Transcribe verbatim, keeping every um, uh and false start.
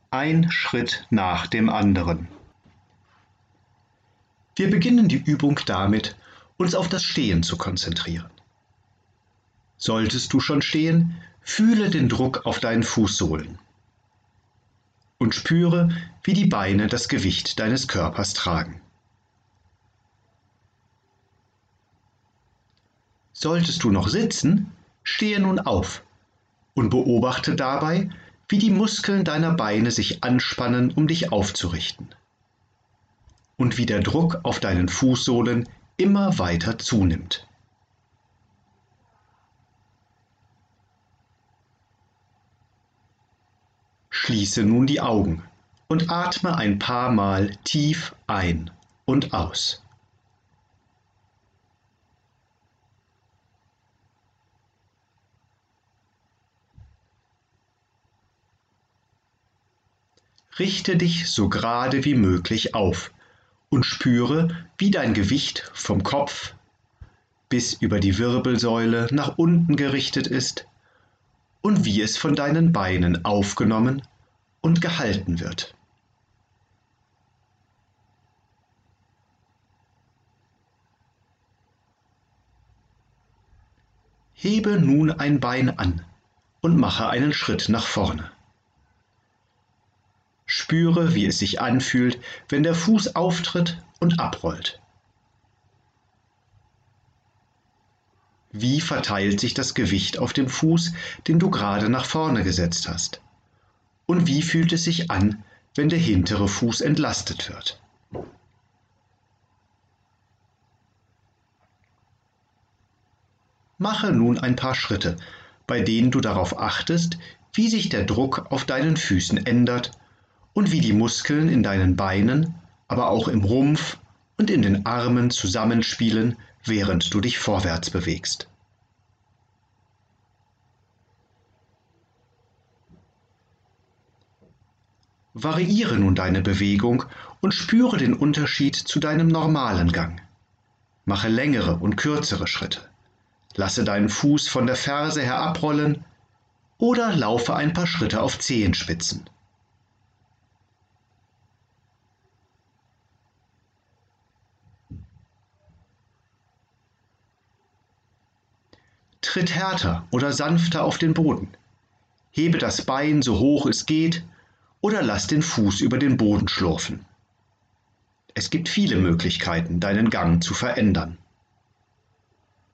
Ein Schritt nach dem anderen. Wir beginnen die Übung damit, uns auf das Stehen zu konzentrieren. Solltest du schon stehen, fühle den Druck auf deinen Fußsohlen und spüre, wie die Beine das Gewicht deines Körpers tragen. Solltest du noch sitzen, stehe nun auf und beobachte dabei, wie die Muskeln deiner Beine sich anspannen, um dich aufzurichten und wie der Druck auf deinen Fußsohlen immer weiter zunimmt. Schließe nun die Augen und atme ein paar Mal tief ein und aus. Richte dich so gerade wie möglich auf und spüre, wie dein Gewicht vom Kopf bis über die Wirbelsäule nach unten gerichtet ist und wie es von deinen Beinen aufgenommen und gehalten wird. Hebe nun ein Bein an und mache einen Schritt nach vorne. Spüre, wie es sich anfühlt, wenn der Fuß auftritt und abrollt. Wie verteilt sich das Gewicht auf dem Fuß, den du gerade nach vorne gesetzt hast? Und wie fühlt es sich an, wenn der hintere Fuß entlastet wird? Mache nun ein paar Schritte, bei denen du darauf achtest, wie sich der Druck auf deinen Füßen ändert und wie die Muskeln in deinen Beinen, aber auch im Rumpf und in den Armen zusammenspielen, während du dich vorwärts bewegst. Variiere nun deine Bewegung und spüre den Unterschied zu deinem normalen Gang. Mache längere und kürzere Schritte. Lasse deinen Fuß von der Ferse her abrollen oder laufe ein paar Schritte auf Zehenspitzen. Tritt härter oder sanfter auf den Boden. Hebe das Bein so hoch es geht oder lass den Fuß über den Boden schlurfen. Es gibt viele Möglichkeiten, deinen Gang zu verändern.